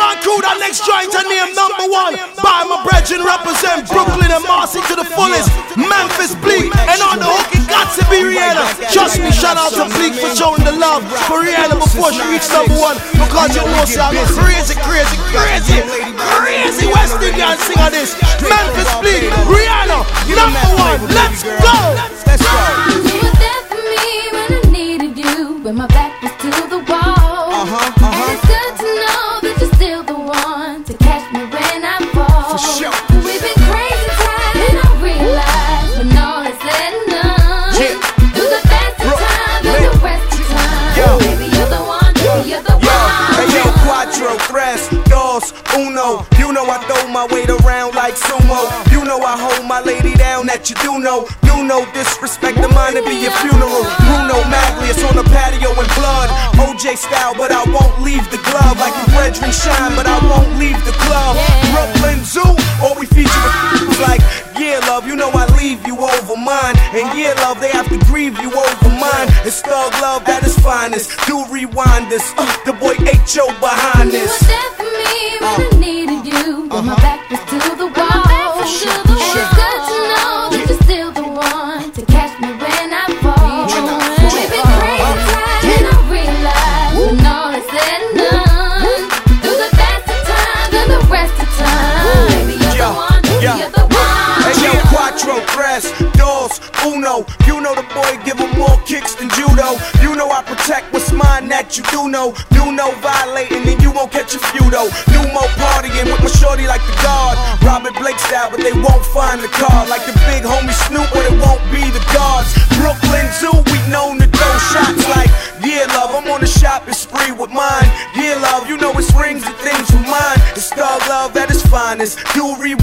One crew, that next joint I name #1. By my brethren represent Brooklyn and Marcy to the fullest. Memphis Bleak, and on the hook it got to be Rihanna. Trust me, shout out to Bleak for showing the love for Rihanna before she reached #1. Because you know, see, I'm crazy West Indian singer this. Memphis Bleak, Rihanna, #1. Let's go. You were there for me when I needed you, when my back was to the wall. And it's good to know that you're still the one to catch me when I fall. For sure. We've been crazy times, and I realize when all is said and done, through the best of times and the rest of time, baby, you're the one, you're the one. Hey yo, Cuatro, Tres, Dos, Uno. You know I throw my weight around like sumo. You know I hold my lady down, that you do know. You know disrespect of mine to be your funeral. Bruno Maglius on the patio in blood. OJ style, but I won't leave the glove. Like a brethren shine, but I won't leave the club. Brooklyn Zoo, all we feature is like, yeah, love, you know I leave you over mine. And yeah, love, they have to grieve you over mine. It's thug love that is finest. Do rewind this, the boy H.O. behind You this. were there for me when I needed you, when my back was to the wall. And it's good to know that you're still the one to catch me when I fall. We've been crazy times, and I realize when all is said and done, through the best of times and the rest of time, baby, you're the one, you're the one. Hey yo, Cuatro, Tres, Dos, Uno. You know the boy give him more kicks than judo. You know I protect what's mine, that you do know. You know violating and you won't catch a few though. You more partying with my shorty like the guard. Robert Blake style, but they won't find the car. Like the big homie Snoop, but it won't be the guards. Brooklyn Zoo, we known to throw shots like, yeah love, I'm on a shopping spree with mine. Yeah love, you know it's rings and things with mine. It's thug love that is finest. Do